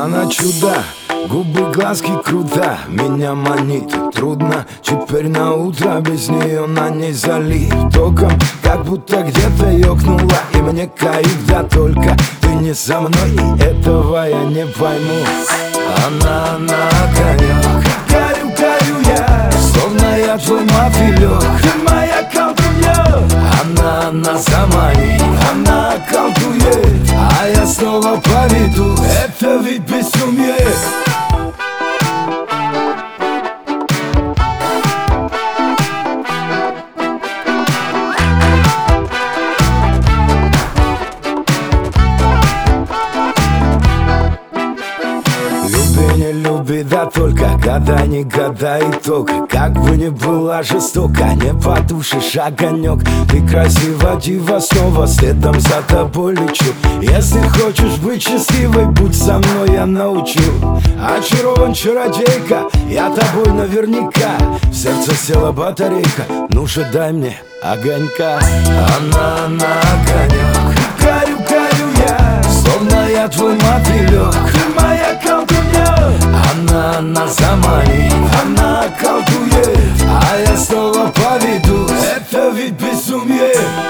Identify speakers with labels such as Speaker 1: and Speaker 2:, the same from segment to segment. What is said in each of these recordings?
Speaker 1: Она чудо, губы, глазки круто, меня манит трудно. Теперь на утро без нее на ней залит током, как будто где-то ёкнула. И мне кайф, да только ты не со мной, и этого я не пойму. Она огонёк, горю я, словно я твой мотылёк. Ты моя колдунья. Она заманит, она колдует, а я снова поведу. Это ведь безумие. Не люби, да только гадай, не гадай итог. Как бы ни была жестока, не потушишь огонек. Ты красива, дива, снова следом за тобой лечу. Если хочешь быть счастливой, будь со мной, я научу. Очарован чародейка, я тобой наверняка. В сердце села батарейка, ну же дай мне огонька. Она огонек, горю я, словно я твой мотылек. Ты моя колдунья. Она заманит, она колдует, а я снова поведу. Это ведь безумие.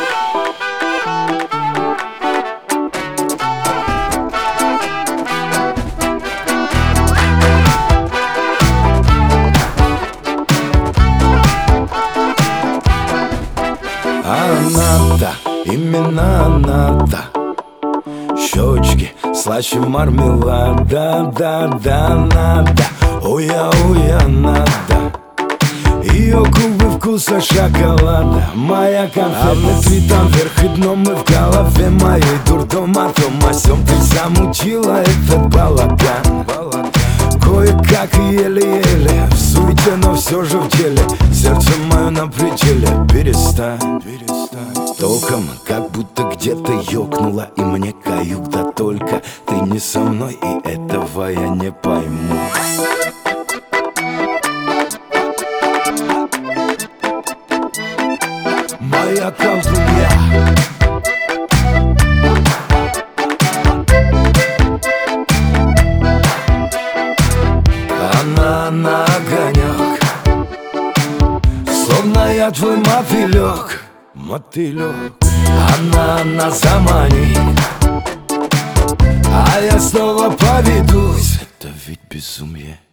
Speaker 1: Она-то, именно она-то. Щечки слаще мармелада, надо. Уя, надо. Ее губы вкуса шоколада, моя конфетная цветом вверх и дном. И в голове моей дурдом о том, о сём. Ты замутила этот балаган. Кое-как и еле-еле, в суете, но все же в деле. Сердце мое на пределе, перестань. Током, как будто где-то ёкнула. И мне каюк, да только ты не со мной, и этого я не пойму. Моя колдунья. Она огонек, словно я твой мотылек. Она заманит, а я снова поведусь. Это ведь безумие.